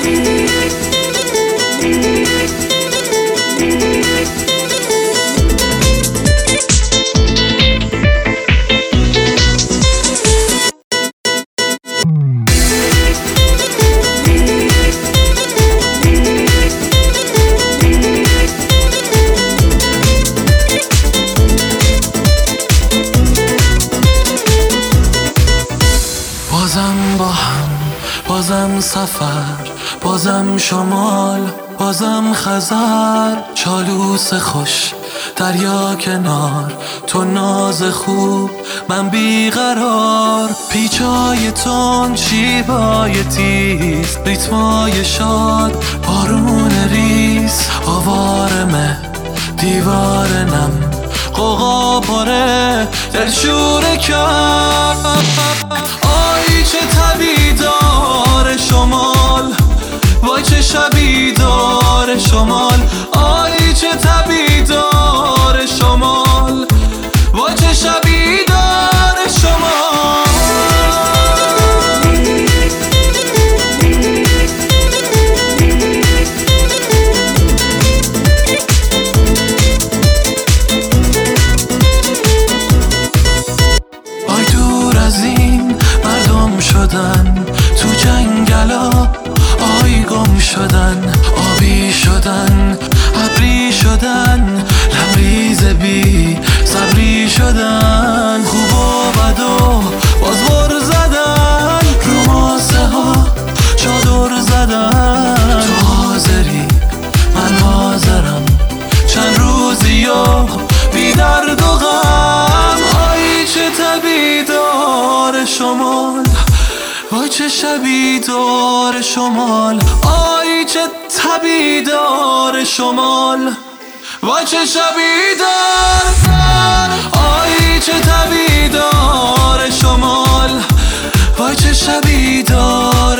بازم با هم، بازم سفر، بازم شمال، بازم خزر، چالوس خوش دریا کنار، تو ناز خوب من بیقرار، پیچای تون شیبای تیز، ریتمای شاد بارون ریز، آوارمه دیوار نم قوقا پاره دلشور کرد. آی چه تبی دار شمال، وای چه شبی دار شمال، آی چه تبی دار شمال، وای چه شبی دار شمال. آی دور از این مردم شدن تو جنگلا، آی گم شدن آبی شدن ابری شدن، لبریز بی صبری شدن، خوب و بد و باز ور زدن، رو ماسه ها چادر زدن، تو حاضری من حاضرم چند روزی و بی درد و غم. آی چه تبی دار شمال، وای چه شبی دار شمال، آی چه تبی دار شمال، وای چه شبی دار، آی چه تبی دار شمال، وای چه شبی دار